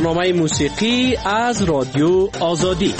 برنامه موسیقی از رادیو آزادی.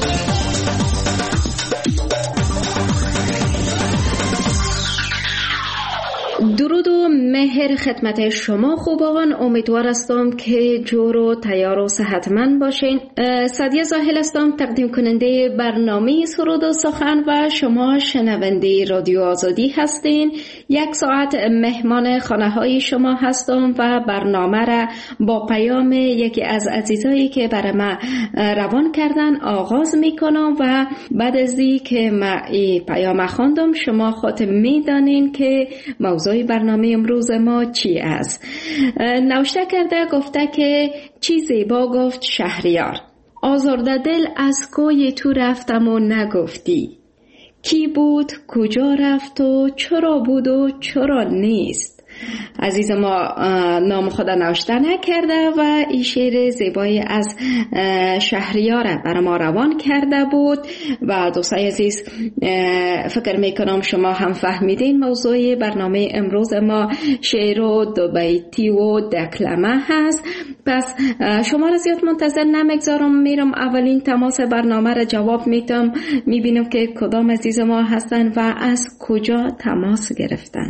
درود و مهر خدمت شما خوبان. امیدوار هستم که جور و تیار و صحتمند باشین. سعدیه زاهل هستم، تقدیم کننده برنامه سرود و سخن و شما شنونده رادیو آزادی هستین. 1 ساعت مهمان خانه های شما هستم و برنامه را با پیام یکی از عزیزایی که برای ما روان کردن آغاز میکنم و بعد از این که ما این پیام خواندم شما خود میدانین که موضوع برنامه امروز ما چی است. نوشته کرده، گفته که چی زیبا گفت شهریار، آزرده دل از کوی تو رفتم و نگفتی، کی بود کجا رفت و چرا بود و چرا نیست. عزیز ما نام خدا نوشته نکرده و این شعر زیبایی از شهریار برای ما روان کرده بود و دوستای عزیز فکر میکنم شما هم فهمیدین موضوع برنامه امروز ما شعر و دو بیتی و دکلمه هست. پس شما را زیاد منتظر نمیگذارم، میرم اولین تماس برنامه را جواب میدم، میبینم که کدام عزیز ما هستن و از کجا تماس گرفتن.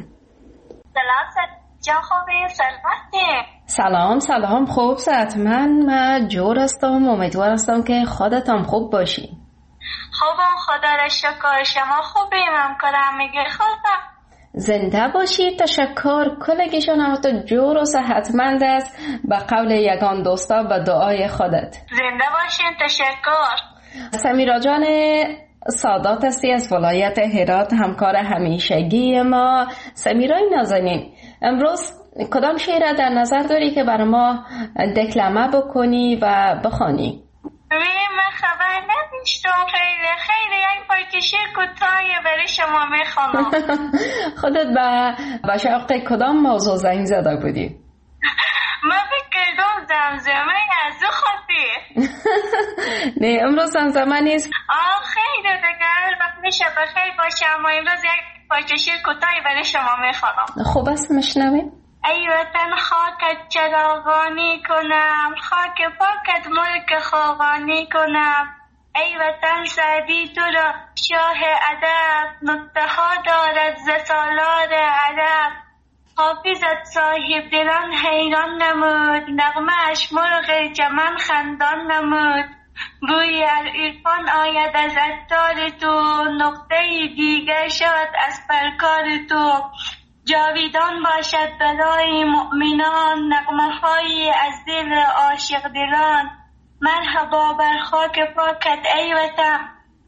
سلام خوب من جور هستم، امیدوار هستم که خودتان خوب باشی. خوبم خدا را شکر، شما خوبی؟ همکارم میگه خودم زنده باشی. تشکر. کلگیشان هم تو جور و صحتمند است به قول یگان دوستا و دعای خودت. زنده باشین. تشکر. سمیرا جان سادات هستی از ولایت هرات، همکار همیشگی ما. سمیرای نازنین، امروز کدام شعر در نظر داری که برای ما دکلمه بکنی و بخوانی؟ من خبر نداشتم. خیلی یک پارچه شعر کوتاهی برای شما میخوانم. خودت به شوق کدام موضوع زنگ زده بودی؟ من بکردم زمزمه از او خاطر. نه امروز زمزمه نیست. خیلی دیگر وقت میشه بخیر باشه، اما امروز یک پارچه شعر کوتاهی برای شما میخوانم. خوب است، میشنویم. ای وطن خاکت چراغانی کنم، خاک پاکت ملک خاقانی کنم. ای وطن سعدی تو را شاه ادب، نکته ها دارد ز سالار ادب. حافظت صاحب دلان حیران نمود، نغمه اش مرغ چمن خندان نمود. بوی عرفان آید از عطار تو، نقطه دیگر شد از پرکار تو. جاویدان باشد برای مؤمنان، نغمه های از دل عاشق دلان. مرحبا بر خاک پاکت ای وطن،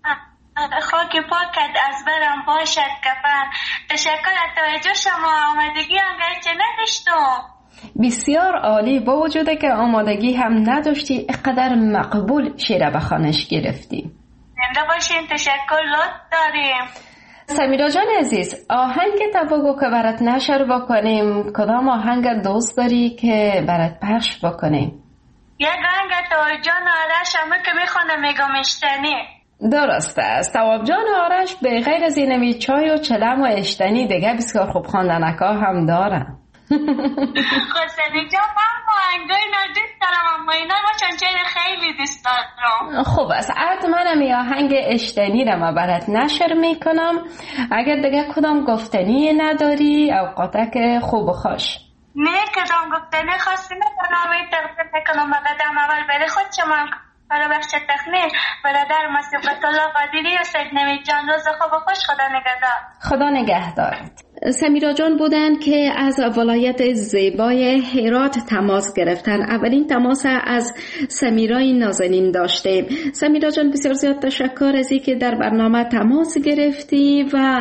خاک پاکت از برم باشد کفن. تشکر از توجه شما. آمادگی هم گرچه نداشتم. بسیار عالی. با وجوده که آمادگی هم نداشتی اقدر مقبول شعر بخوانش گرفتی. زنده باشین. تشکر. لطف داریم. سمیرا جان عزیز، آهنگ تباگو که برات نشر بکنیم، کدام آهنگ دوست داری که برات پخش بکنیم؟ یک آهنگ تواب جان آرش همه که میخونه میگم اشتنی. درسته است. تواب جان آرش به غیر از اینمی چای و چلم و اشتنی دیگه بسیار خوب خواندنکا هم دارن. خسنی جان من با آهنگای نادوست دارم، اما اینا ما چنچه خیلی دوست دارم. خوب است. حتما همی آهنگ اشتنی را ما برات نشر میکنم. اگر دیگه کدام گفتنی نداری اوقاتک خوب و خوش. نه کدام گفتنی خاصی ندارم. تقدیم میکنم بقدم اول برای خود شما برای بخش تخمین برادر مصیبت الله قادری و سید نوید جان. روز خوب و خوش. خدا نگهدار. خدا نگهدارت. سمیرا جان بودن که از ولایت زیبای هرات تماس گرفتن. اولین تماس از سمیرای نازنین داشتیم. سمیرا جان بسیار زیاد تشکر از اینکه در برنامه تماس گرفتی و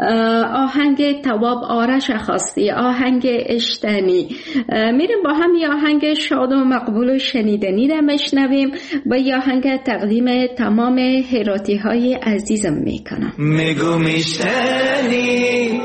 آهنگ تواب آرش خواستی، آهنگ اشتنی. میریم با هم یه آهنگ شاد و مقبول و شنیدنی را میشنویم و یه آهنگ تقدیم تمام هراتی های عزیزم میکنم. میگو میشتنی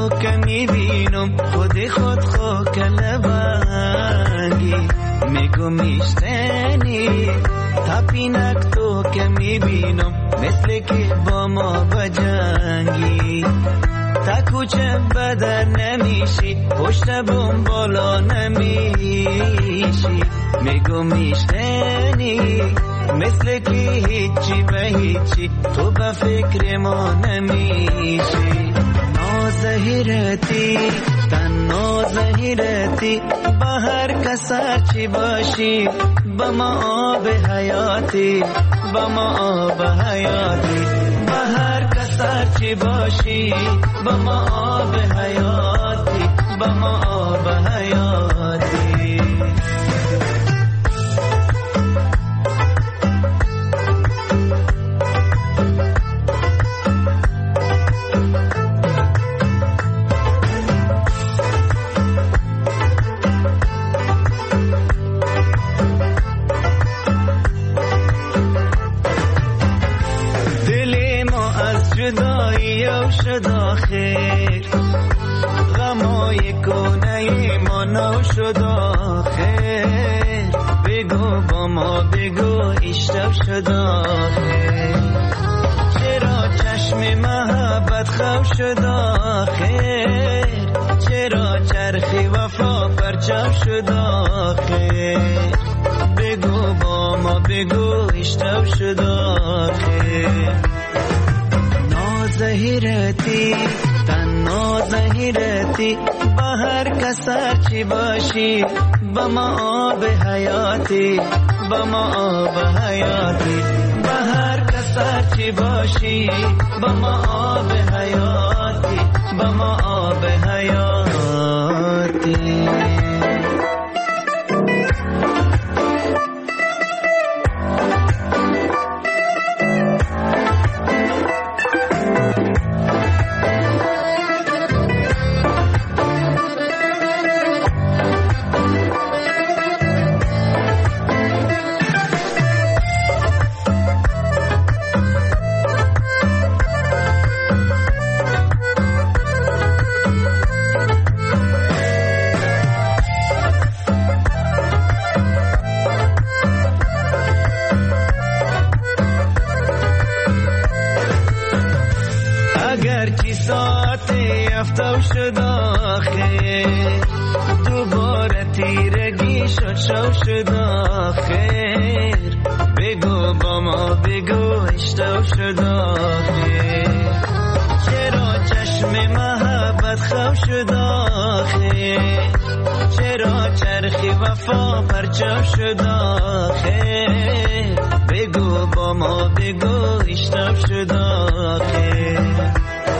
تو که میبینم خود خاک لبنگی میگو میشتنی تپینک تو که میبینم مثل که با ما بجنگی تا کوچه بدر نمیشی پشت بوم بالا نمیشی میگو میشتنی مثل که هیچی به هیچی تو به فکر ما نمیشی نازهیرتی تنها زهیرتی با هر کسر چی باشی با ما آب حیاتی با ما آب حیاتی با هر کسر چی باشی با ما آب حیاتی با ما آب حیاتی شد خیر غمای کنه ما نو شد خیر بگو با ما بگو اشتب شد خیر چرا چشم محبت خو شد خیر چرا چرخی وفا پرچم شد خیر بگو با ما بگو اشتب شد خیر زهیرتی تنها زهیرتی با هر کسر چی باشی با ما آب حیاتی با ما آب حیاتی با هر کسر چی باشی با ما آب حیاتی با ما آب حیاتی افتو شد آخر دوباره تیرگی شد شو شد آخر بگو با ما بگو اشتو شد آخر چرا چشم محبت خو شد آخر چرا چرخی وفا پرچم شد آخر بگو با ما بگو اشتو شد آخر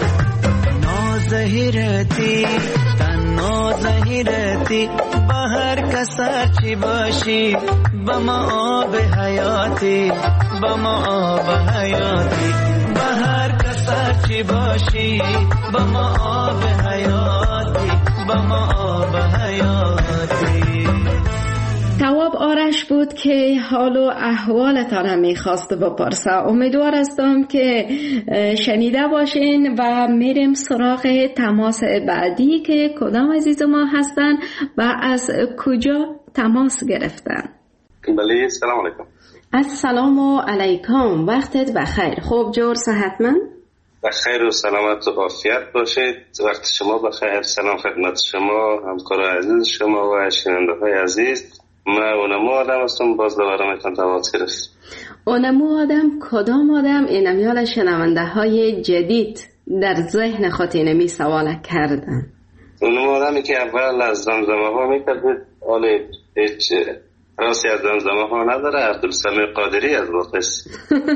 زهیرتی تنها زهیرتی با هر کسر چی باشی با ما آب حیاتی با ما آب حیاتی با هر کسر چی باشی با ما آب حیاتی با ما آب حیاتی. تواب آرش بود که حال و احوالتان میخواست بپرسه. امیدوار هستم که شنیده باشین و میریم سراغ تماس بعدی که کدام عزیز ما هستن و از کجا تماس گرفتن. بله سلام علیکم. السلام علیکم، وقتت بخیر. خوب جور صحتمند؟ بخیر و سلامت و عافیت باشید. وقت شما بخیر. سلام خدمت شما، همکار عزیز شما و شنونده‌های عزیز. من اونمو آدم هستم، باز دوباره میتونم تماس گرفت. اونمو آدم کدام آدم؟ اینم یال شنونده های جدید در ذهن خود اینمی سوال کردن. اونمو آدمی که اول از زمزمه ها میکرد، حالا هیچ راسی از زمزمه ها نداره. عبدالسمیع قادری از واقعست.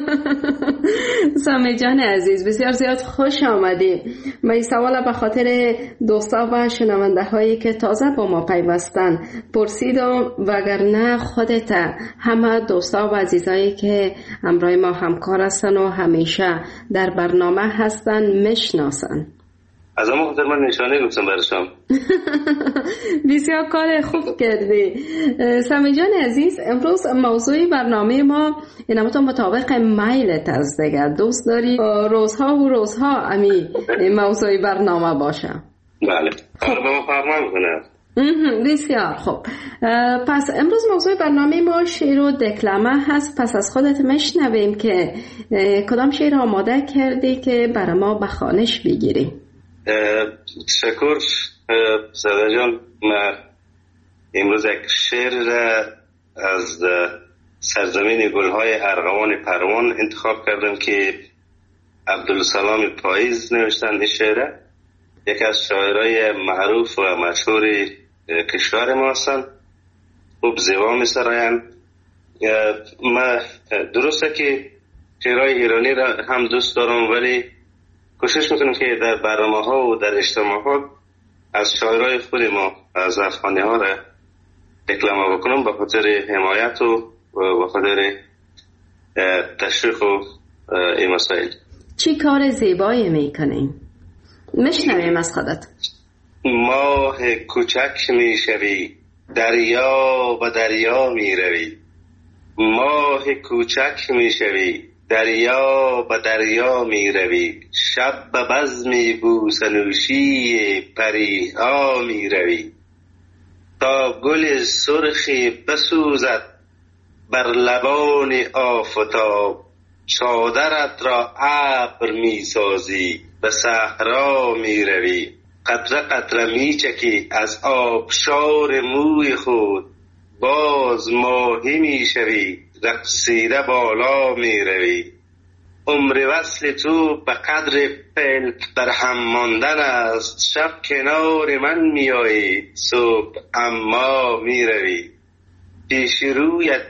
سامی جان عزیز بسیار زیاد خوش آمدی. من این سوال به خاطر دوستا و شنونده هایی که تازه با ما پیوستن پرسیدم، وگرنه خودت همه دوستا و عزیزایی که همراه ما همکار هستن و همیشه در برنامه هستن میشناسن. از اما خاطر من نشانه گفتم برشم. بسیار کار خوب کردی. سامی جان عزیز، امروز موضوع برنامه ما اینم تو مطابق میلت است دیگه. دوست داری روزها و روزها امی موضوع برنامه باشه؟ بله. حالا به ما فرمان کنه. بسیار خوب. پس امروز موضوع برنامه ما شعر و دکلمه هست. پس از خودت میشنویم که کدام شعر آماده کردی که برای ما به خوانش بگیری. تشکر ساده جان. من امروز یک شعر از سرزمین گلهای ارغوان پروان انتخاب کردم که عبدالسلام پاییز نوشتن. این شعر یکی از شاعرای معروف و مشهور کشور ما هستند. خوب زیبا می‌سراین. من درسته که شعرهای ایرانی را هم دوست دارم، ولی کوشش میکنم که در برنامه‌ها و در اجتماعات از شاعرای خود ما، از افغانی‌ها را دکلمه بکنم به خاطر حمایت و به خاطر تشویق و این مسائل. چی کار زیبایی میکنیم؟ میشنویم از خودت. ماه کوچک میشوی، دریا و دریا میروی. ماه کوچک میشوی، دریا و دریا میروی. شب به بزم بوسنوشی پریها میروی. تا گل سرخی بسوزد بر لبان آفتاب، چادرت را ابر میسازی به صحرا میروی. قطره قطره میچکی از آبشار موی خود، باز ماهی میشوی رقصیده بالا میروی. عمر وصل تو به قدر پلک در هم ماندن است. شب کنار من میایی، صبح اما میروی. پیش رویت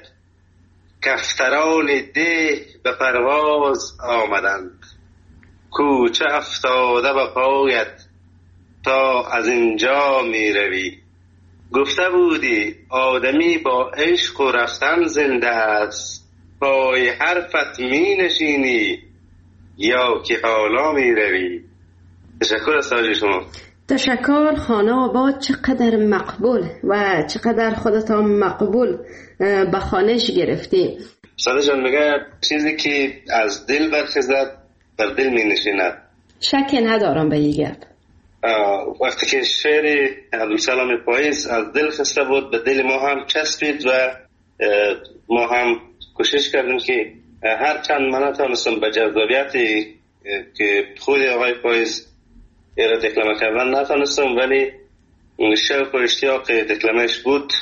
کفتران ده به پرواز آمدند، کوچه افتاده به پایت تا از اینجا می روی. گفته بودی آدمی با عشق و رفتن زنده است، پای حرفت می نشینی یا که حالا می روی. تشکر از توجه شما. تشکر. خانه آباد چقدر مقبول و چقدر خودتا مقبول به خوانش گرفتی. ساده جان میگه چیزی که از دل برخیزد در دل می نشیند. شک ندارم به این گپ. وقتی که شعر عبدالسلام پاییز از دل خسته بود، به دل ما هم چسبید و ما هم کوشش کردیم که هر چند من نتونستم به جذابیتی که خود آقای پاییز ایره دکلمه کردن نتونستم، ولی شوق و اشتیاق دکلمهش بود.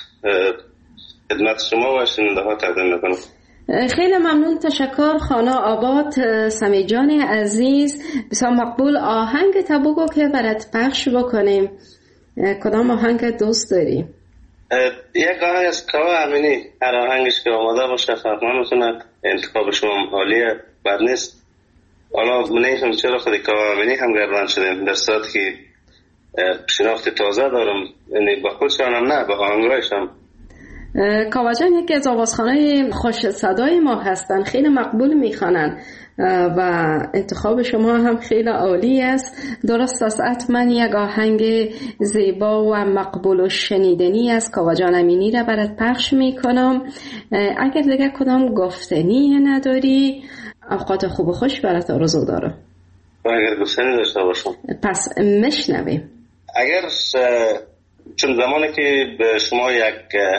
خدمت شما و شنونده ها تقدیم میکنم. خیلی ممنون. تشکر. خانه آباد سمی جان عزیز، بسیار مقبول. آهنگ بگو که برات پخش بکنیم. کدام آهنگ دوست داری؟ یک آهنگ از کاوه امینی. هر آهنگش که آماده باشه فرمان میتونه. انتخاب شما حالیه بر نیست. حالا منیفم چرا خود کاوه امینی هم گردن شدیم در صورت که شناخت تازه دارم، یعنی با خودشانم نه، با آهنگایشم. کاوه جان یکی از آوازخوانای خوش صدای ما هستن، خیلی مقبول میخوانن و انتخاب شما هم خیلی عالی است. درست است، حتما یک آهنگ زیبا و مقبول و شنیدنی از کاوه جان امینی را برات پخش میکنم. اگر دیگه کدام گفتنی نداری، اوقات خوب و خوش برات آرزو دارم. اگر گفتنی داشته باشم پس میشنویم. اگر چون زمانی که به شما یک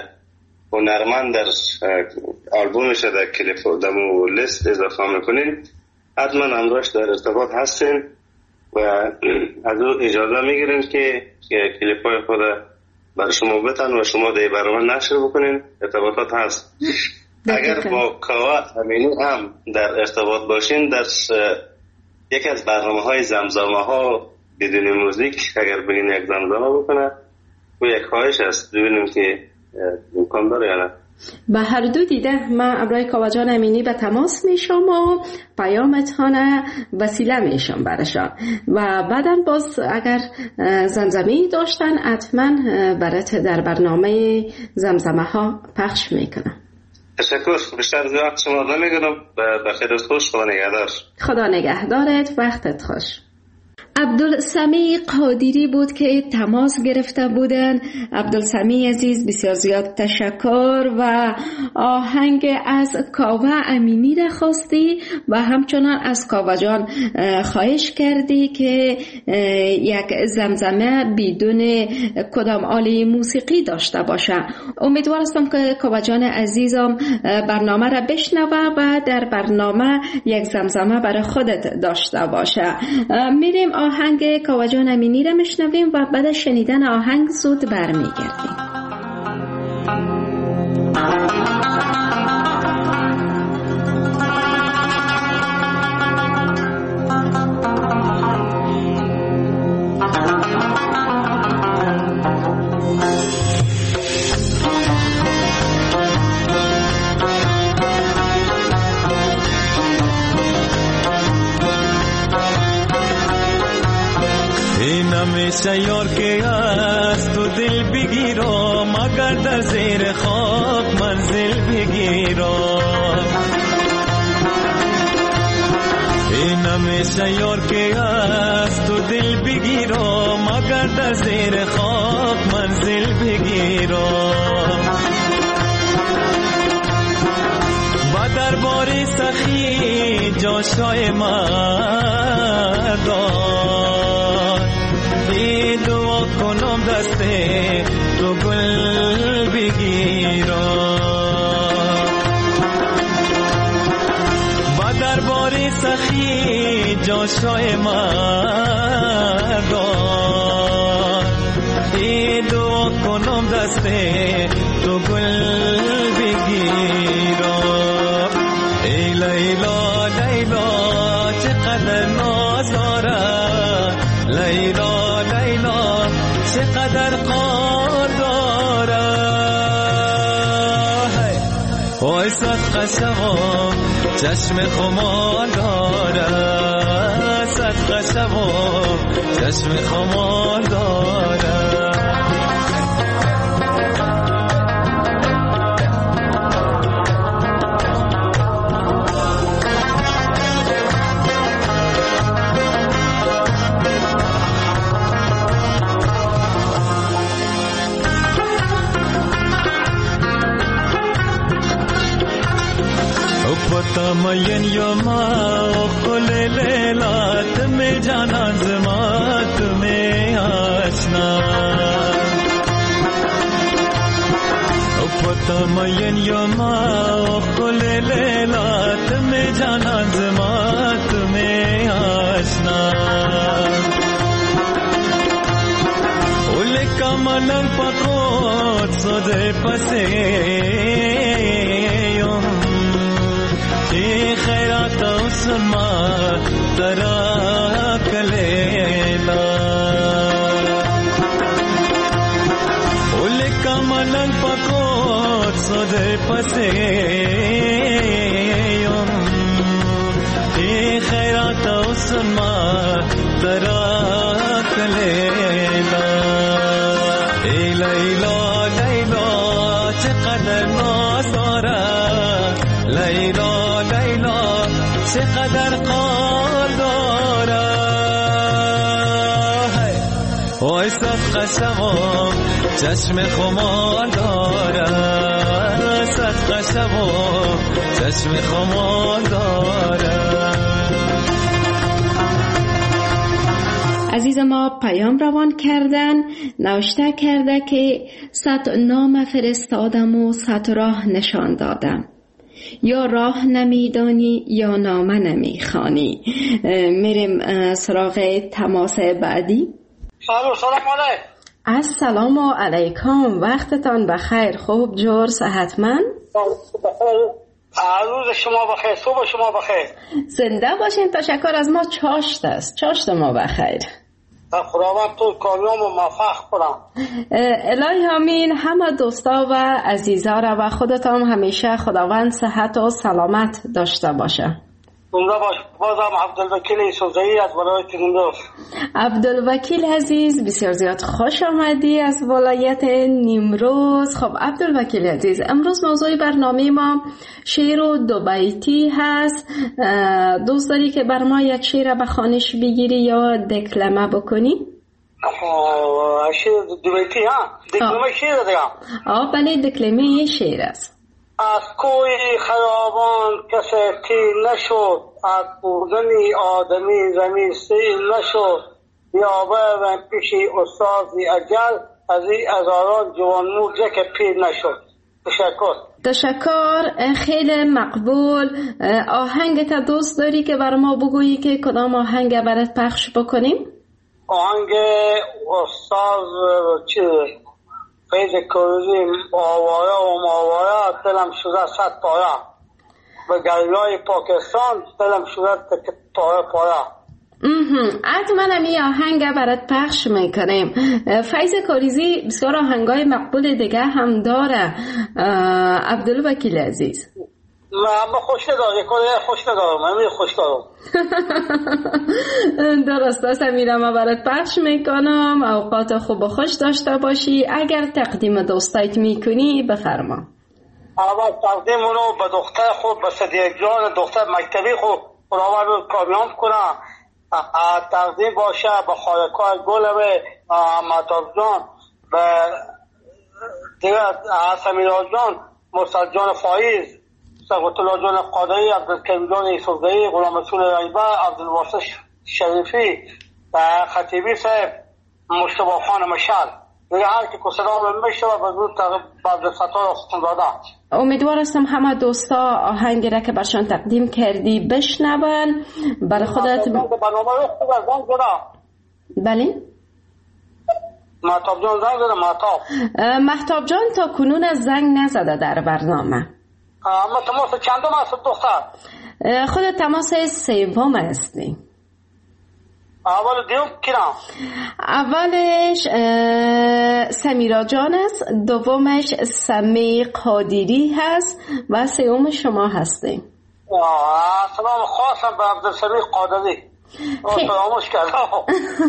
هنرمند در آلبومش در کلیپ دمو لیست اضافه میکنین، حتما همراهش در ارتباط هستین و از او اجازه میگیرین که کلیپ های خود برای شما بتن و شما در برنامه نشر بکنین. ارتباطات هست. اگر با کاوه امینی هم در ارتباط باشین، در یکی از برنامه های زمزمه ها بدون موزیک اگر بگین یک زمزمه بکنه، و یک خواهش است ببینیم که امکان داره یا نه. به هر دو دیده من ابرای کاوه جان امینی به تماس میشم و پیامتان وسیله میشم برشان و بعدا باز اگر زمزمه‌ای داشتن حتما برات در برنامه زمزمه ها پخش میکنم. تشکر. بیشتر از وقت شما نمیگیرم. بخیر خوش. خدا نگهدار. خدا نگهدارت. وقتت خوش. عبدالسمی قادری بود که تماس گرفته بودند. عبدالسمی عزیز بسیار زیاد تشکر و آهنگ از کاوه امینی را خواستی و همچنان از کاوه جان خواهش کردی که یک زمزمه بدون کدام آله موسیقی داشته باشه. امیدوارم که کاوه جان عزیزم برنامه را بشنوه و در برنامه یک زمزمه برای خودت داشته باشه. میریم آهنگ کاوه جان امینی را میشنویم و بعد شنیدن آهنگ زود برمیگردیم. همیشه یار که از تو دل بگیرم مگر در زیر خواب منزل بگیرم. این همیشه یار که از تو دل بگیرم مگر در زیر خواب منزل بگیرم. و در باری سخی جاشای مردان دعا کنم دست تو گل بگیرم. و در باری سخی جاشای مردان دعا کنم دست تو گل بگیرم. ای لیلا لیلا چقدر ناز دارد، لیلا لیلا چقدر قار دارد. وای صدقه شوم چشم خمار دارد، صدقه شوم چشم خمار دارد. تمین یوما خل لیلا تمہیں جانا زما تمہیں آشنا. تمین یوما خل لیلا تمہیں جانا زما تمہیں آشنا. اول کمالن پکوت سوده پسے خیرات اسما ترا کلیلا. اول کمالن پکوت سوده پسے خیرات اسما ترا کلیلا. ای لیلا لیلا چقدر ناز دارد، لیلا لیلا چقدر قار دارد. وای صدقه شوم چشم خمار دارد، صدقه شوم چشم خمار دارد. عزیز ما پیام روان کردن، نوشته کرده که 100 نام فرستادم و 100 راه نشان دادم، یا راه نمیدانی یا نامه نمیخوانی. میریم سراغ تماس بعدی. سلام علیکم. السلام علیکم، وقتتان بخیر، خوب جور صحتمند؟ روز شما بخیر، صبح شما بخیر. زنده باشین، تشکر از ما. چاشت است، چاشت ما بخیر. خداوند تو کامیاب و موفق کنم. الهی آمین. همه دوستا و عزیزا را و خودتان همیشه خداوند صحت و سلامت داشته باشه. زنده باش. بازم عبدالوکیل یوسفزئی از ولایت نیمروز. عبدالوکیل عزیز بسیار زیاد خوش آمدی از ولایت نیمروز. خب عبدالوکیل عزیز، امروز موضوع برنامه ما شعر و دو بیتی هست. دوست داری که بر ما یک شعر به خوانش بگیری یا دکلمه بکنی؟ شعر دو بیتی ها؟ دکلمه شعر دیگه؟ بله دکلمه شعر است. از کوی خرابان کسی تیر نشد، از بودنی آدمی زمین سیر نشد، بیابه پیشی استازی اجل، از این هزاران جوان موزه که پیر نشد. تشکر، خیلی مقبول. آهنگت دوست داری که بر ما بگویی که کدام آهنگ برات پخش بکنیم؟ آهنگ استاز فیض کروزی آواره و ماواره دلم شده صد پاره، به گریای پاکستان دلم شده پاره پاره. حتما این آهنگ برات پخش میکنیم. فیض کروزی بسیار آهنگای مقبول دیگه هم داره. عبدالوکیل عزیز من خوش ندارم، خوش ندارم، من خوش دارم. درست است، میرم برات پخش میکنم. اوقات خوب و خوش داشته باشی. اگر تقدیم دوستایت میکنی بفرما. اول تقدیم رو به دختر خود، به صدیق جان دختر مکتبی خود خداوند رو کامیاب کنم. تقدیم باشه به خالقای گلمه مهتاب جان، به دیگر سمیرا جان، مرسل جان فایز، سقط الله جان قادری، عبدالکریم جان یوسفزئی، غلام رسول رایبه، عبدالواسع شریفی و خطیبی صاحب، مشتبه خان مشعل. دیگه هر که صدا میشه و زود بعد فتار خون داده. امیدوار هستم همه دوستا آهنگی را که برشان تقدیم کردی بشنون. برای خودت برنامه رو خوب از زنگ زده. بله؟ مهتاب جان زنگ زده. مهتاب جان تا کنون از زنگ نزده در برنامه. اما تماس چندم هست دختر؟ خودت تماس سوم هستی. اول دیوم کیرم؟ اولش سمیرا جان است، دومش سمی قادری هست و سوم شما هستی. سلام خواستم به عبدالسمی قادری. سلامش کردم.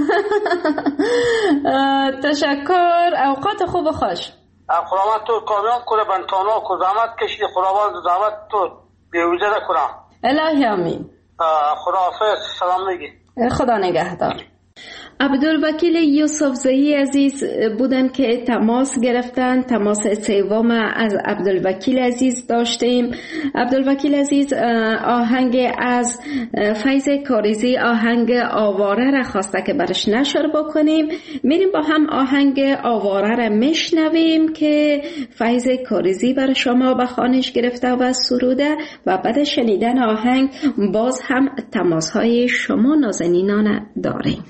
تشکر، اوقات خوب و خوش. خداوند تو کامیاب کنه، بنتانا کو زحمت کشیدی، خداوند زحمت تو بیوزه نکنه. الهی آمین. خداحافظ، سلام میگی. خدا نگهدار. عبدالوکیل یوسفزئی عزیز بودن که تماس گرفتن. تماس سوم از عبدالوکیل عزیز داشتیم. عبدالوکیل عزیز آهنگ از فیض کروزی، آهنگ آواره را خواسته که برش نشر بکنیم. میریم با هم آهنگ آواره را میشنویم که فیض کروزی بر شما به خوانش گرفته و سروده و بعد شنیدن آهنگ باز هم تماس های شما نازنینان داریم.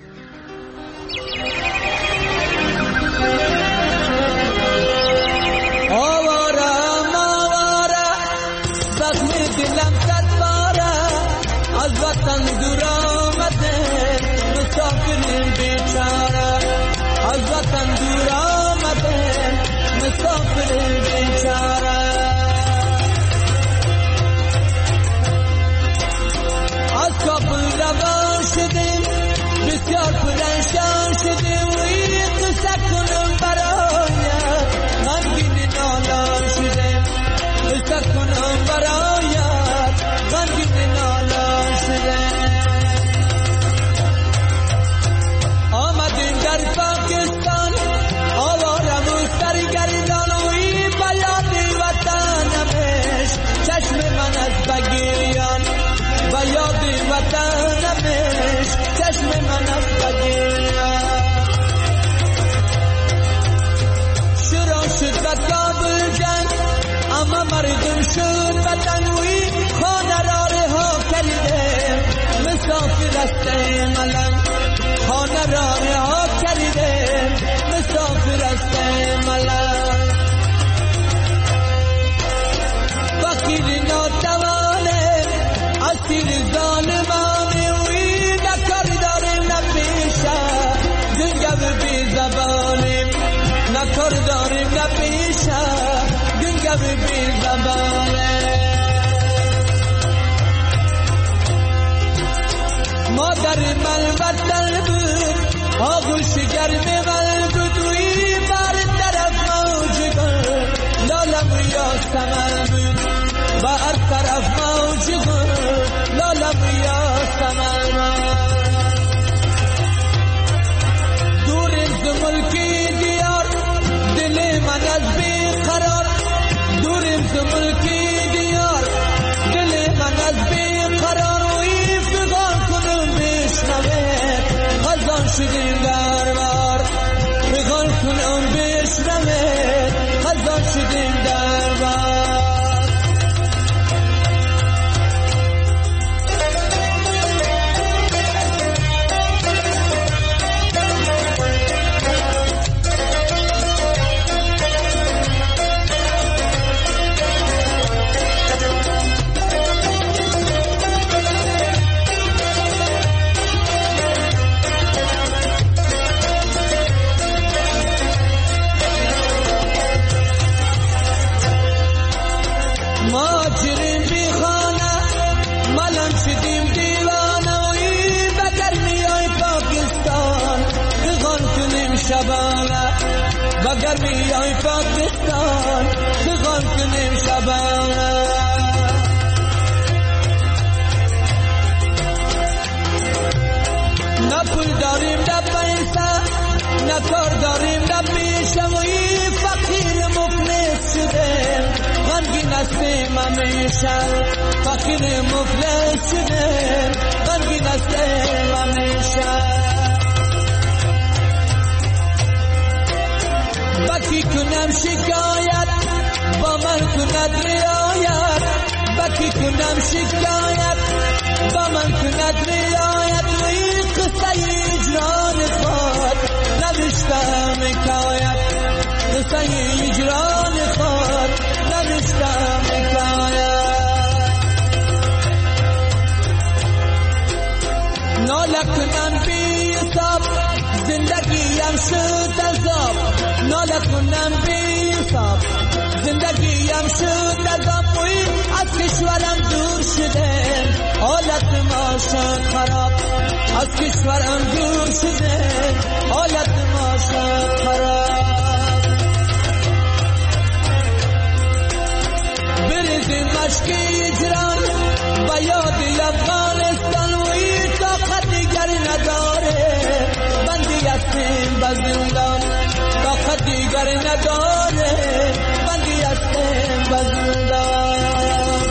مادر من وطن بود آغوش گرم من بود وی بر طرف موج گل لالم یاسمن بود بر طرف موج گل لالم یاسمن دور از ملکی دیار دل من از بیقرار دور از ملکی دیار دل من از بیقرار وی فغان کنم بشنوه خزان شدیم دربار فغان کنم بشنوه خزان شدیم دربار بگر میای پاکستان فغان کنیم شبانه نه پول داریم نه پیسه نه کار داریم نه پیشه وی فقیر مفلس شدیم غمگین هستیم همیشه فقیر مفلس شدیم غمگین هستیم همیشه بکی کنم شکایت با من کند رعایت بکی کنم شکایت با من کند رعایت وی قصه اجران خود نوشتم حکایت قصه اجران خود نوشتم حکایت ناله کنم بی حساب زندگیم شد عذاب ناله کنم بی حساب زندگیم شد عذاب وی از کشورم دور شده حالت ما شد خراب از کشورم دور شده حالت ما شد خراب بریزیم مشک اجران و یاد افغانستان وی طاقت دیگر نداره بندی هستیم به زندان طاقت دیگر نداره بندی هستیم به زندان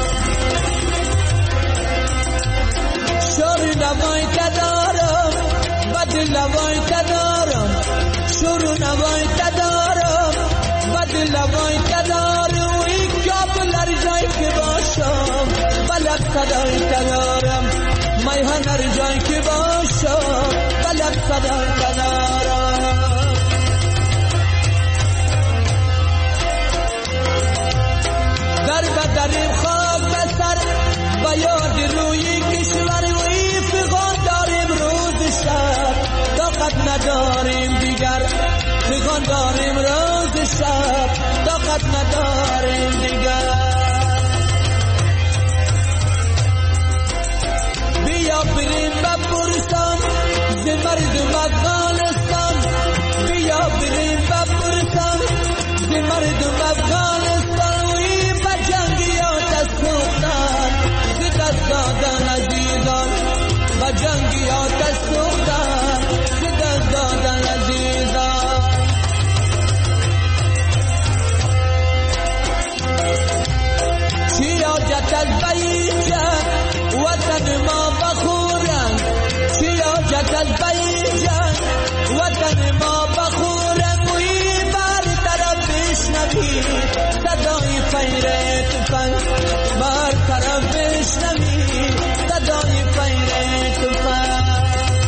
شور نوای تدارم بد لوای تدارم شور نوای تدارم بد لوای تدارم وی کابل هر جای که باشم بلد صدای تدارم میهن هر جای که باشم بلد صدای تدارم در بدریم خاک بسر با یاد روی کشور وی فغان داریم روز شب طاقت نداریم دیگر فغان داریم روز شب طاقت نداریم دیگر بیا بریم بپرسم ز مردم افغانستان بیا بریم بپرسم ز مردم افغانستان وی بجنگیات سوختن ز دست دادن عزیزان بجنگیات سوختن ز دست دادن عزیزان چی حاجت از بیجن وطن ما بخورن چی حاجت از بیجن وطن ما بخورن وی بر طرف بشنوی صدای فیر تفنگ بر طرف بشنوی صدای فیر تفنگ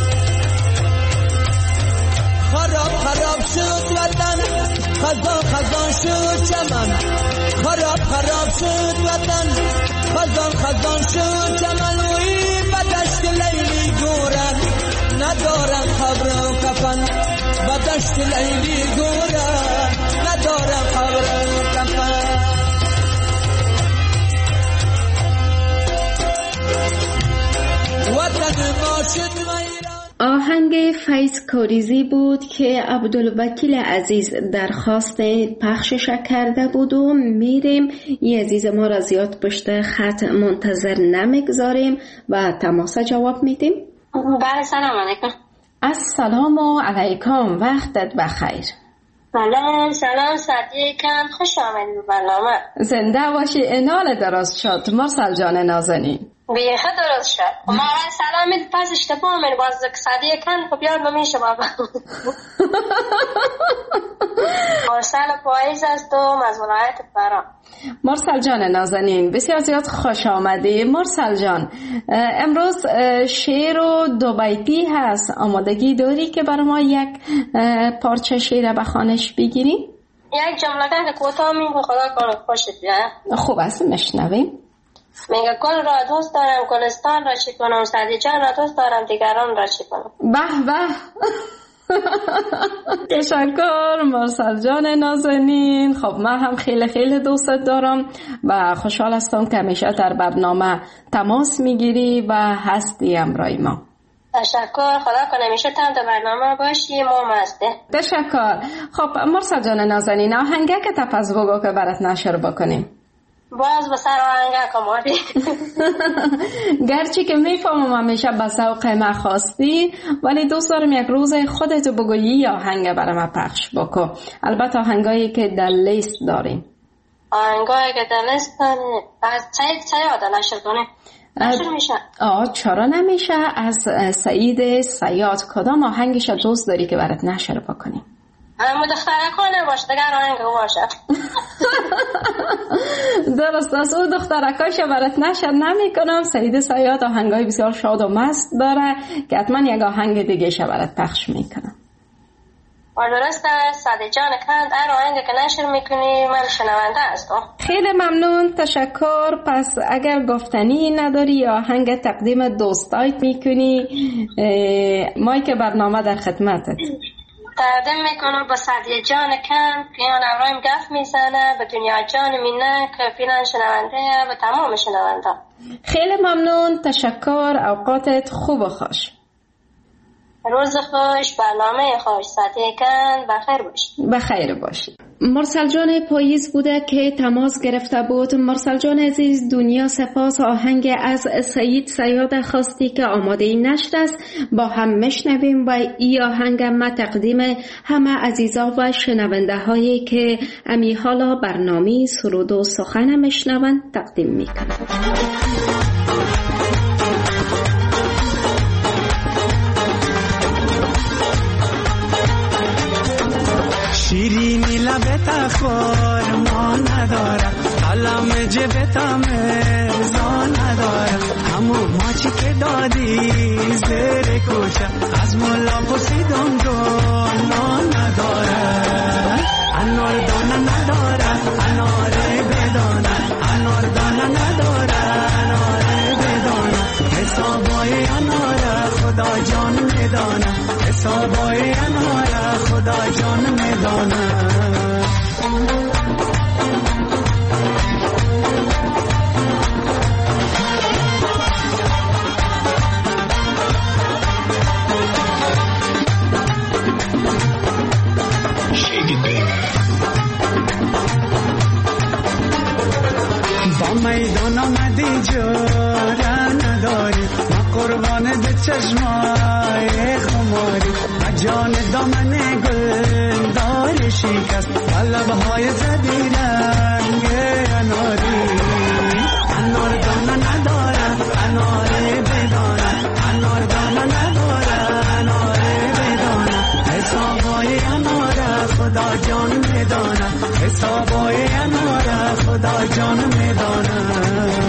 خراب خراب شد وطن خزان خزان شد چمن خراب خراب شد وطن خزان خزان شد چمن وی بدشت لیلی گورن ندارن خبر و کفن بدشت لیلی گورن ندارن خبر و کفن وطن ما شد آهنگ فیض کاریزی بود که عبدالوکیل عزیز درخواست پخشش کرده بود و میریم این عزیز ما را زیاد پشت خط منتظر نمیگذاریم و تماس جواب میدیم. بله سلام علیکم. السلام علیکم، وقتت بخیر. سلام سعدیه کن، خوش آمدید به برنامه. زنده باشی، انال درست شد مرسل جان نازنین. بیخه درست شد. ما اول سلام میدید پس اشتباه میدید باز سعدیه کن خب یاد نمیشه بابا. مرسل پاییز است و از ولایت فرا. مرسل جان نازنین بسیار زیاد خوش آمدی. مرسل جان امروز شعر و دو بیتی هست، آمادگی داری که برای ما یک پارچه شعر به خوانش بگیری؟ یک جمله که کوتاه میگم خدا کنه خوشت بیاد. خوب است میشنویم. میگه گل را دوست دارم گلستان را چی کنم، سعدی جان را دوست دارم دیگران را چی کنم. به به. تشکر مرسل جان نازنین. خب من هم خیلی خیلی دوستت دارم و خوشحال هستم که همیشه در برنامه تماس میگیری و هستی همراه ما. تشکر، خدا کنه همیشه تم در برنامه باشی، ما مسته. تشکر. خب مرسل جان نازنین آهنگه که تپس بگو که برات نشر بکنیم. باز به سر آهنگه کماری. گرچه که میفهمم همیشه به ذوق ما خواستی ولی دوست دارم یک روز خودتو بگویی یا آهنگ برای ما پخش بکن. البته آهنگایی که در لیست داریم. آهنگایی که در لیست داریم از سیاد نشر کنیم. نشر میشه؟ چرا نمیشه؟ از سعید سیاد کدام آهنگش دوست داری که برات نشر بکنیم؟ اما دخترکانه باشه دیگر آهنگ باشه. درست است، او دخترکاش برات نشر نمی کنم. سعید سیاد آهنگای بسیار شاد و مست داره که حتما یک آهنگ دیگه شه برات پخش میکنم. درست است سعدی جان کند هر آهنگ که نشر میکنی من شنونده هستم. خیلی ممنون، تشکر. پس اگر گفتنی نداری یا آهنگ تقدیم دوستایت میکنی ما که برنامه در خدمتت. تقدیم میکنم با سعدی جان کن پیان اورایم گفت میزنه به دنیا جان مینه که فیلن شنونده و تمام شنونده. خیلی ممنون، تشکر. اوقاتت خوب و خوش. روز خوش، برنامه خوش. سعدی کن بخیر باشی. بخیر باشی. مرسل جان پاییز بوده که تماس گرفته بود. مرسل جان عزیز دنیا سپاس. آهنگ از سعید سیاد خواستی که آماده نشد است، با هم میشنویم و این آهنگ ما تقدیم همه عزیزا و شنونده هایی که امی حالا برنامه سرود و سخن میشنوند تقدیم میکنم. شیرینی لبت فرما ندارم، قلم جبت مرزا ندارم، همون ماچی که دادی زیر کوچه از مولا پرسیدم گنا ندارم. انار دانه ندارم اناره بدانم، انار دانه ندارم اناره بدانم، حسابای اناره خدا جان میدانم، حسابای اناره خدا جان میدانم. با میدان آمدی جوره نداری، ما قربان به چشمای خماری، جان دامن گل داری شکست و لبهای زدی رنگ اناری. انار دانه ندارم اناره بدانم، انار دانه ندارم اناره بدانم، حسابای اناره خدا جان میدانم، حسابای اناره خدا جان میدانم.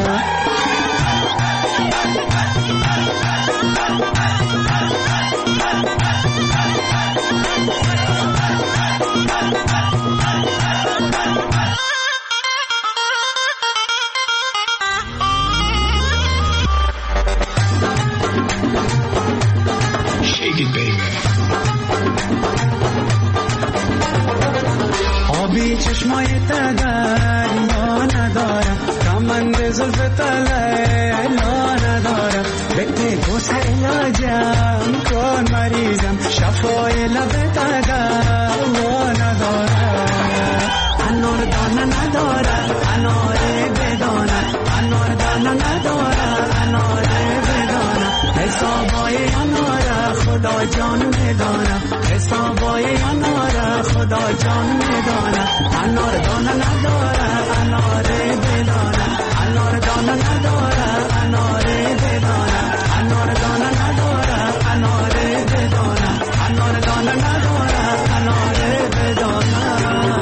آبی چشمای تدریا ندارم، کمند زلف لیلا ندارم، بده گوسه علاجم کن مریضم شفای لبت اگر وا نداره انار دانه نداره انار بدانه انار دانه نداره انار بدانه حسابای انار خدا جان میدانه حسابای انار خدا جان میدانه انار دانه نداره انار بدانه انار دانه نداره انار بدانه انار دانه نداره انار بدانه انار دانه نداره انار بدانه.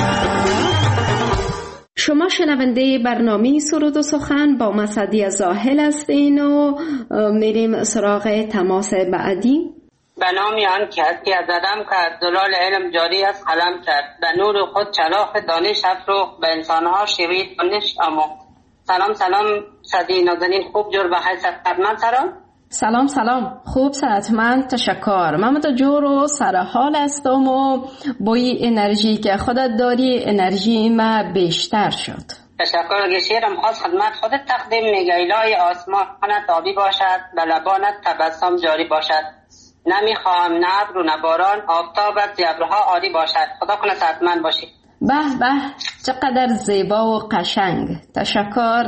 شما شنونده برنامه سرود و سخن با مسعدی زاهل هستین و میریم سراغ تماس بعدی. به نام آن که هستی از عدم کرد زلال علم جاری از قلم کرد به نور خود چراغ دانش افروخت به انسانها شیوه دانش آموخت. سلام سلام سعدی نازنین خوب جور بخیر صحتمند سلام. سلام سلام خوب صحتمند تشکر. محمد جور و سرحال هستم و با این انرژی که خودت داری انرژی ما بیشتر شد. تشکر. اگه شیرم خواست خدمت خودت تقدیم میگه الهی آسمانت آبی باشد به لبانت تبسم جاری باشد نمیخواهم نه ابر و نه باران آفتابت ز ابرها عاری باشد. خدا کنه صحتمند باشی. به به چقدر زیبا و قشنگ. تشکر.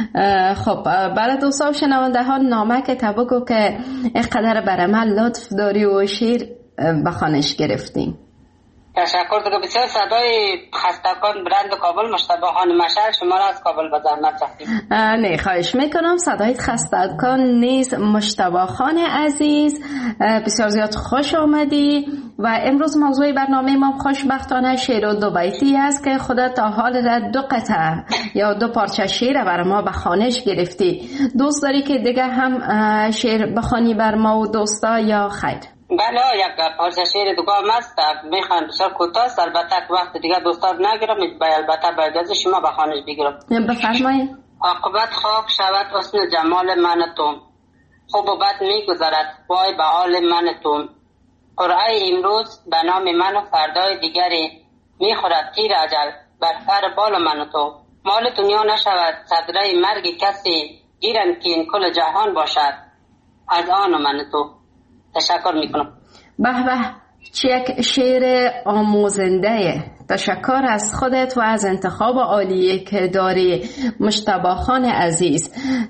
خب برای دوستان شنونده ها نامه که بگو که اینقدر برای من لطف داری و شیر بخوانش گرفتیم. تشکر. دیگه بسیار صدای خستگان برند کابل مشتبه خانم مشعل شما را از کابل به زحمت رفتیم. نه خواهش میکنم. صدای خستگان نیز مشتبه خان عزیز بسیار زیاد خوش آمدی و امروز موضوع برنامه ما خوشبختانه شعر و دو بیتی است که خودت تا حال 2 قطعه یا 2 پارچه شعر بر ما به خوانش گرفتی. دوست داری که دیگه هم شعر بخوانی بر ما و دوستا یا خیر؟ بله یک پارچه شعر دیگه هم است میخوام بسیار کوتاه است البته وقت دیگه دوستان نگیرم البته به اجازه شما به خوانش بگیرم. بفرمایید. عاقبت خاک شود حسن جمال من تو خوب و بد میگذرد وای به حال من تو قرعه امروز به نام من و فردای دیگری میخورد تیر اجل بر سر بال من تو مال دنیا نشود صدره مرگ کسی گیرم که این کل جهان باشد از آن و من تو. تشکر میکنم. به به چه یک شعر آموزنده. تشکر از خودت و از انتخاب عالیه که داری مشتبه خان عزیز.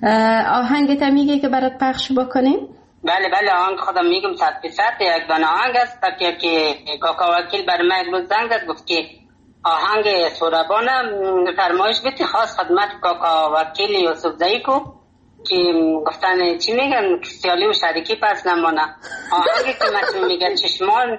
آهنگت میگه که برات پخش بکنیم؟ بله بله آهنگ خودم میگم 100% یک دانه آهنگ است که کاکا وکیل بر من یک روز زنگ زد گفت که آهنگ سورابانم فرمایش بیتی خاص خدمت کاکا وکیل یوسف زایی کو که گفتن چی میگن سیالی و شریکی پس نمانه آهنگی که مثل میگن چشمان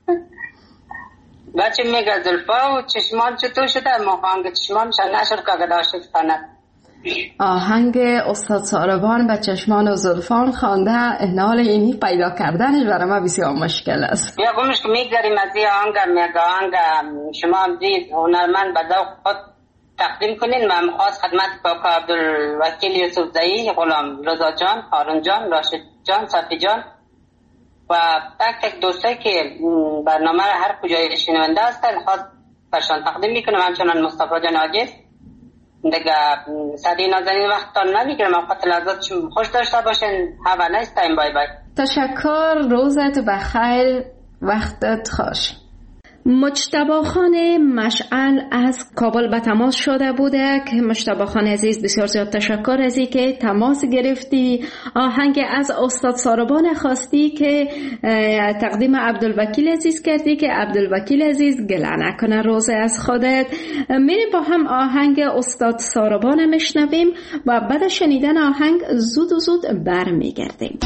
بچه میگه زلفا و چشمان چطور شده آهنگ چشمان نشد که گداشت فند. آهنگ استاد ساربان به چشمان و زلفان خوانده احنال اینی پیدا کردنش برای ما بسیار مشکل است. یا گمش که میگذاریم از این آهنگ شما هم دید هنرمند به ذوق خود تقدیم کنین. من خواست خدمت کاکا عبدالوکیل یوسف زایی، غلام رضا جان، هارون جان، راشد جان، صفی جان و تک دوستایی که برنامه را هر کجای شنونده هستن خواست برشان تقدیم میکنم. همچنان مصطفی جان عاجز دیگه سعدی نازنین وقتان نمیگیرم. اوقات لحظات خوش داشته باشین. have a nice time. بای بای. تشکر. روزت بخیر. وقتت خوش. مجتبی خان مشعل از کابل به تماس شده بوده که مجتبی خان عزیز بسیار زیاد تشکر از اینکه تماس گرفتی. آهنگ از استاد ساربان خواستی که تقدیم عبدالوکیل عزیز کردی که عبدالوکیل عزیز گله نکنه روز از خودت. میریم با هم آهنگ استاد ساربان میشنویم و بعد شنیدن آهنگ زود و زود برمیگردیم.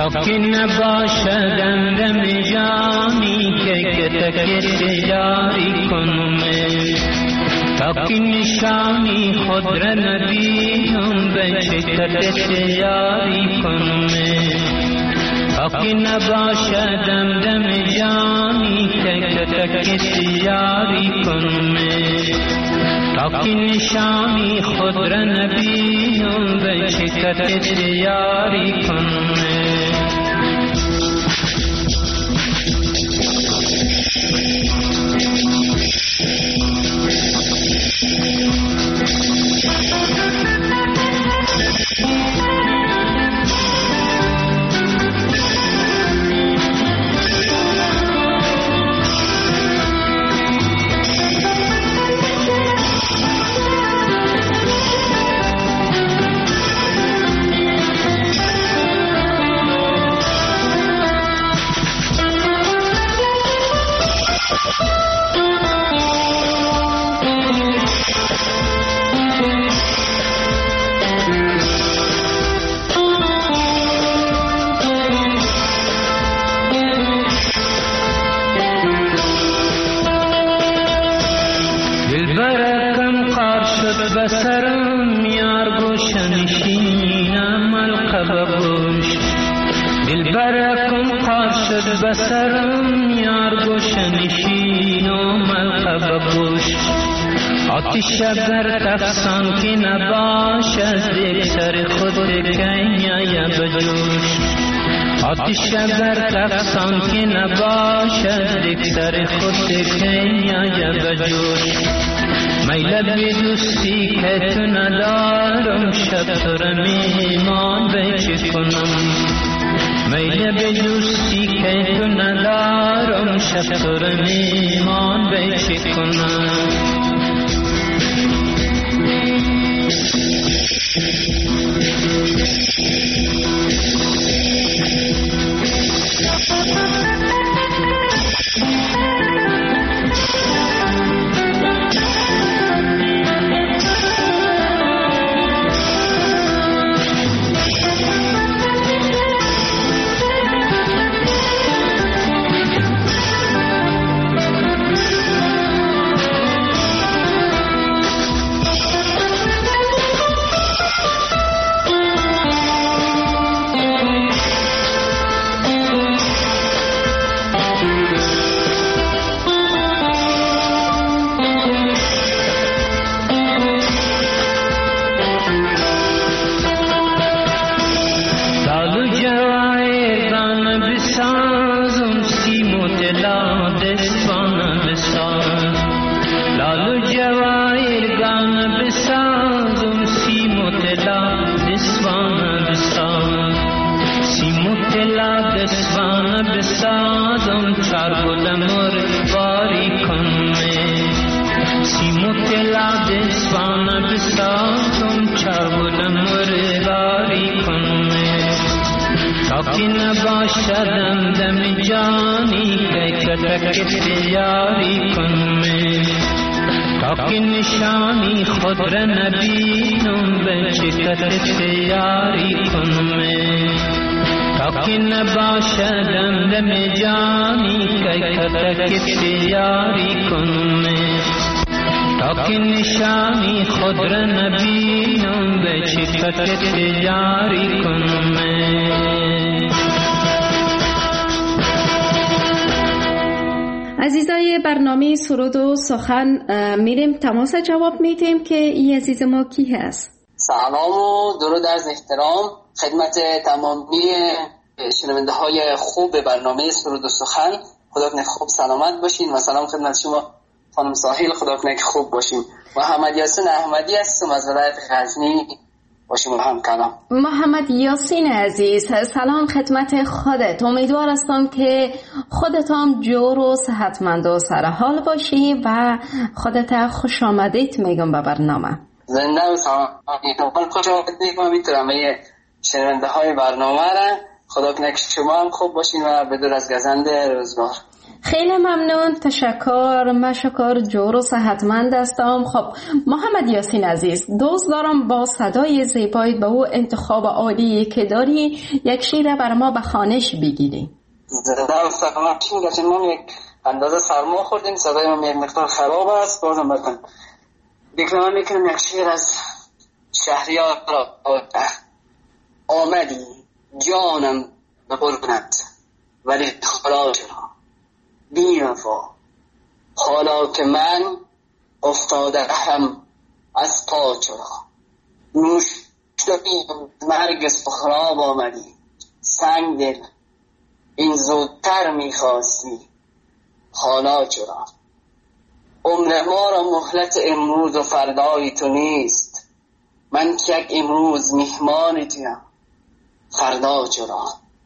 تا که نباشدم دم جانی که تک جاری کنم، تا که نشانی خود را نبینم به شکلت یاری کنم، تا که نباشدم دم جانی که تک یاری کنم، تا که نشانی خود را نبینم به شکلت یاری کنم. بسرم یار گوشنشینم القب گوش، دلبرکم قار شد بسرم یار گوشنشینم القب گوش، آتش در تفسان که نباش از یک سر خود کنیا بجوش، آتش در تفسان که نباش از یک سر خود کنیا بجوش، میل به دوستی که تو ندارم شب تو را میمان بیچه کنم، میل به دوستی که تو ندارم شب تو را میمان بیچه کنم. نباشدم دم جانی که تک یاری کنم، تا که نشانی خود را نبینم به شکلت یاری کنم، تا که نباشدم دم جانی که تک یاری کنم، تا که نشانی خود را نبینم به شکلت یاری کنم. عزیزای برنامه سرود و سخن میریم تماس جواب میدیم که این عزیز ما کی هست؟ سلام و درود از احترام خدمت تمامی شنونده های خوب برنامه سرود و سخن. خدا کنه خوب سلامت باشین و سلام خدمت شما خانم ساحل. خدا کنه که خوب باشین. محمد یاسین احمدی هستم از ولایت غزنی. باشیم هم کلام. محمد یاسین عزیز سلام خدمت خودت. امیدوار هستم که خودت هم جور و صحتمند و سرحال باشی و خودت خوش آمدید میگم به برنامه. زنده و سلامت خوش آمدید میگم میتونم شنونده های برنامه را. خدا کنه که شما هم خوب باشین و بدور از گزنده روزگار. خیلی ممنون، تشکر. مشکر جور و صحتمند هستم. خب محمد یاسین عزیز، دوست دارم با صدای زیبایی به او انتخاب عالی که داری یک شعر بر ما به خوانش بگیری. زنده و سلامت باشین. گرچه ما یک اندازه سرما خوردیم، صدای ما یک مقدار خراب است، بازم بکن بکنم میکنم یک شعر از شهریار را. آمدی جانم به قربونت ولی خدا چرا بی وفا، حالا که من افتاده هم از پا چرا، نوش داری مرگ سخراب آمدی، سنگ دل این زودتر میخواستی حالا چرا، عمر ما را مهلت امروز و فردای تو نیست، من که یک امروز میهمان تویم فردا چرا،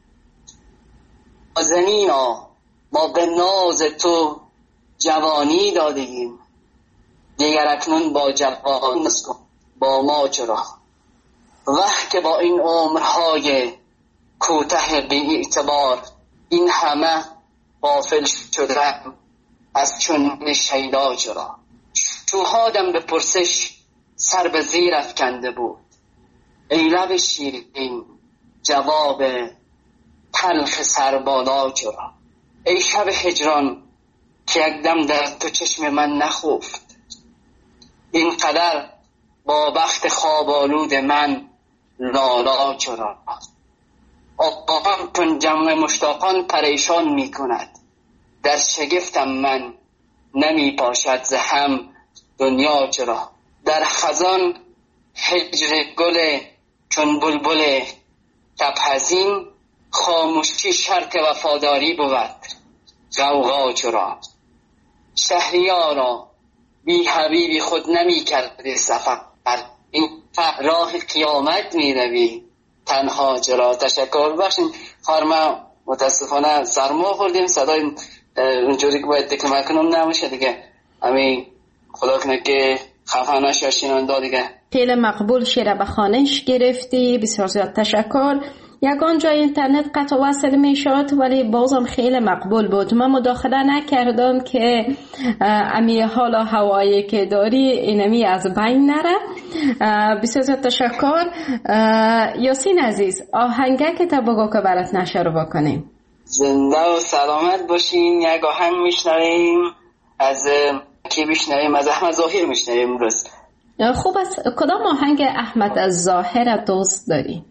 زمینا ما به ناز تو جوانی دادیم، دیگر اکنون با جوانی نسکن با ما چرا، وقت که با این عمرهای کوته بی اعتبار این همه غافل شدم از چون شیدا چرا، شوهادم به پرسش سر به زیر افکنده بود، ای لب شیرین جواب تلخ سربالا چرا، ای شب هجران که یک دم در تو چشم من نخفت، اینقدر با بخت خواب آلود من لالا چرا، آقام چون جمع مشتاقان پریشان می کند، در شگفتم من نمی پاشد ز هم دنیا چرا، در خزان هجر گل چون بلبل تبحزین، خاموشی شرط وفاداری بود غوغا چرا، شهریارا بی حبیبی خود نمی کرده سفر، این راه قیامت می روی تنها چرا. تشکر بخشین خارما، متاسفانه سرما خوردیم، صدای اونجوری که باید دکمه کنم نمیشه دیگه، همین خدا کنه که خفه نشه شنونده دیگه. خیلی مقبول، شعر به خوانش گرفتی، بسیار زیاد تشکر. یگان جای اینترنت قطع وصل می شد ولی بازم خیلی مقبول بود. من مداخله نکردم که امی حالا هوایی که داری اینمی از بین نره. بسیار زیاد تشکر. یاسین عزیز، آهنگه که تا بگو که برات نشر بکنیم. زنده و سلامت باشین. یک آهنگ میشنویم از کی میشنویم؟ از احمد ظاهر میشنویم امروز. خوب است. کدام آهنگ احمد ظاهر دوست داری؟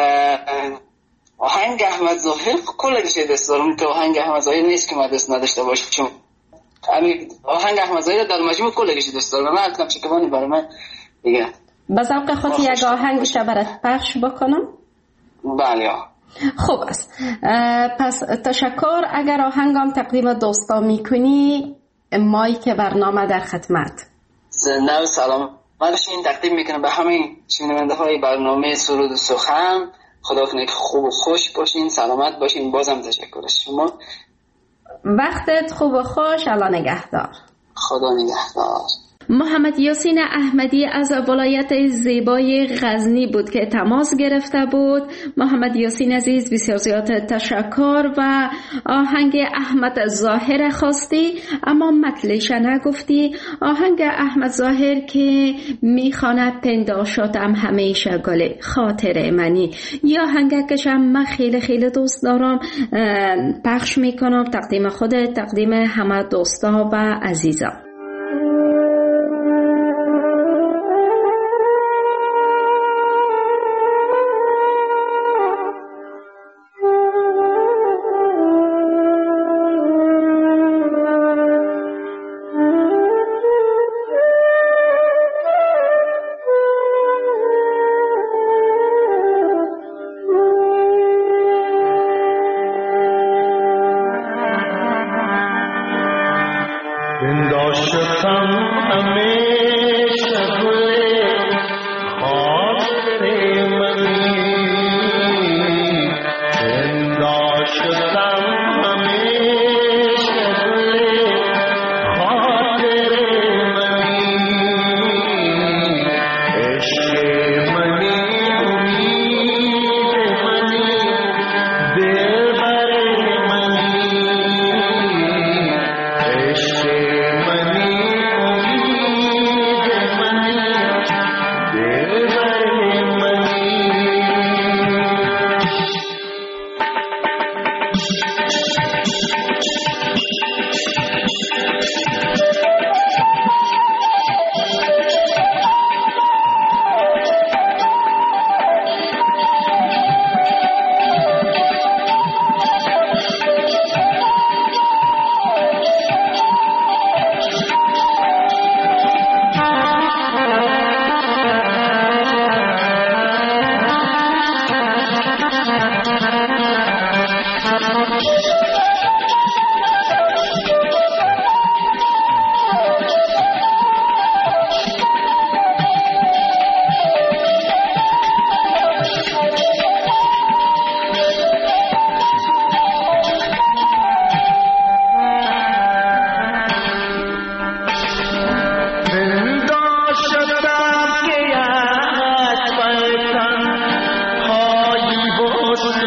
آهنگ احمد ظاهر کلش دوست دارم، که آهنگ احمد ظاهر نیست که من دوست نداشته باشم، چون آهنگ احمد ظاهر در مجموع کلش دوست دارم. من اصلا چکمانی برای من دیگه به ذوق خود یک آهنگش برات پخش بکنم. بله. خوب است. پس تشکر. اگر آهنگم تقدیم دوستا میکنی، مایک برنامه در خدمت. زنده و سلام. من این تقدیم میکنم به همه شنونده های برنامه سرود و سخن. خدا کنه که خوب و خوش باشین، سلامت باشین. بازم تشکر از شما. وقتت خوب و خوش. الله نگهدار. خدا نگهدار. محمد یاسین احمدی از ولایت زیبای غزنی بود که تماس گرفته بود. محمد یاسین عزیز، بسیار زیاد تشکر. و آهنگ احمد ظاهر خواستی اما مطلش نگفتی. آهنگ احمد ظاهر که میخواند پنداشتم همیشه گل خاطر منی، یا آهنگ کشم من خیلی خیلی دوست دارم، پخش میکنم تقدیم خودت، تقدیم همه دوستا و عزیزان.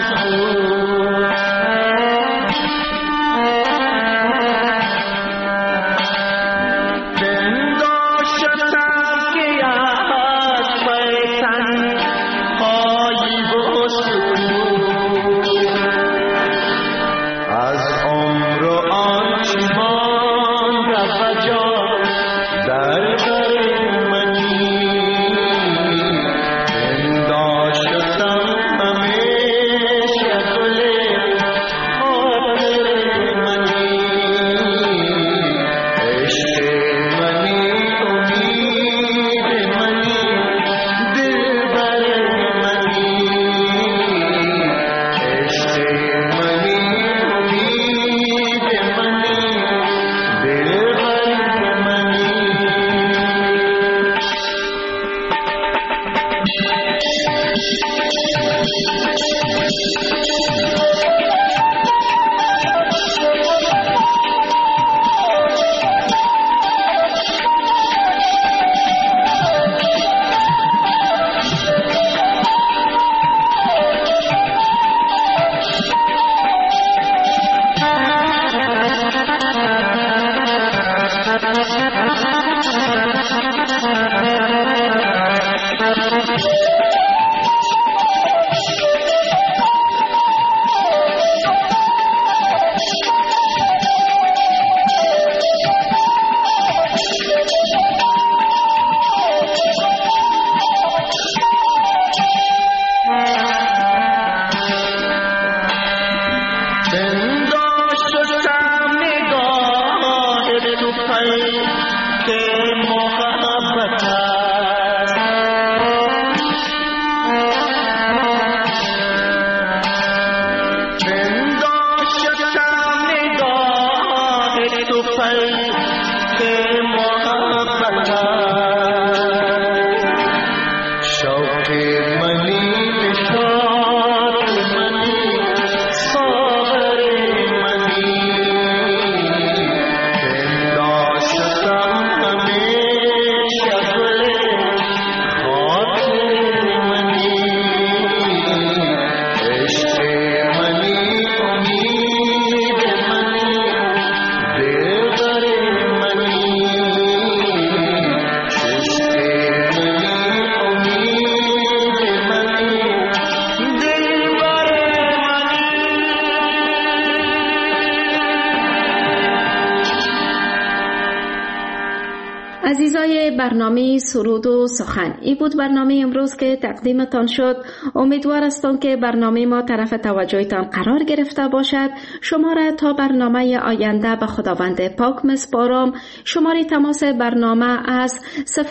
عزیزای برنامه سرود و سخن، این بود برنامه امروز که تقدیمتان شد. امیدوار هستم که برنامه ما طرف توجهتان قرار گرفته باشد. شما را تا برنامه آینده به خداوند پاک میسپارم. شماره تماس برنامه از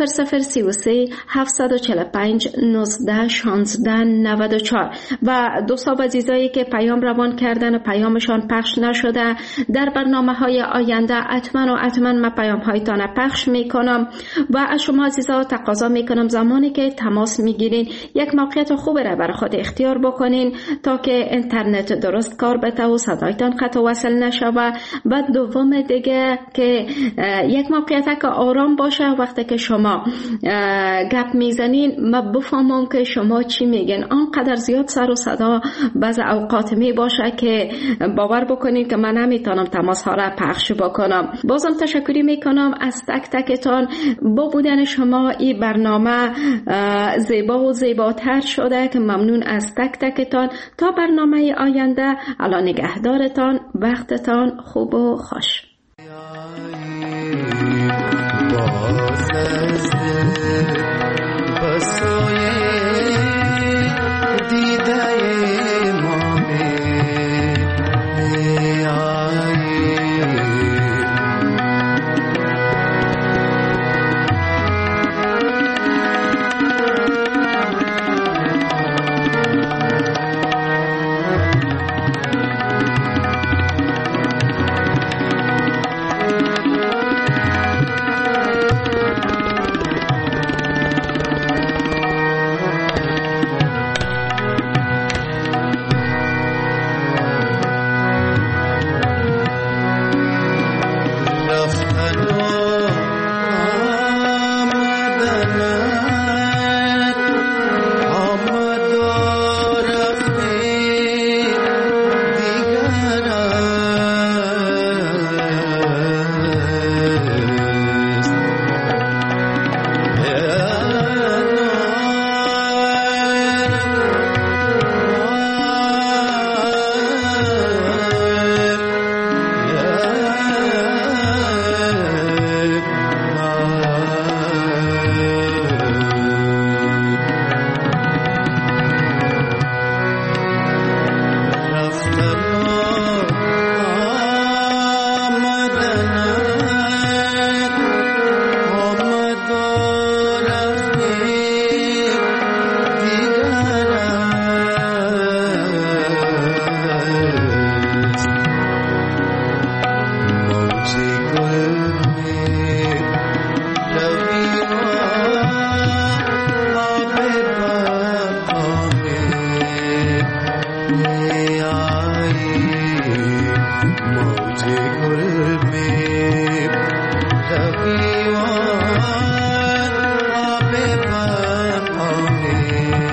0033 745 19 16 94 و دوستان عزیزایی که پیام روان کردن و پیامشان پخش نشده، در برنامه های آینده حتما من پیام هایتان پخش میکنم و از شما عزیزا تقاضا میکنم زمانی که تماس میگیرین یک موقعیت خوب را برای خود اختیار بکنین تا که اینترنت درست کار بده و صدایتان قطع وصل نشوه. و دوم دیگه که یک موقعیت که آرام باشه، وقتی که شما گپ میزنین ما بفهمم که شما چی میگین. آنقدر زیاد سر و صدا بعض اوقات می باشه که باور بکنین که من نمیتونم تماس ها را پخش بکنم. بازم تشکری میکنم از تک تکتان. با بودن شما این برنامه زیبا و زیباتر شده که ممنون از تک تکتان. تا برنامه آینده، الان نگهدارتان، وقتتان خوب و خوش. आई मौजे गुल में रविवान आबे पर आए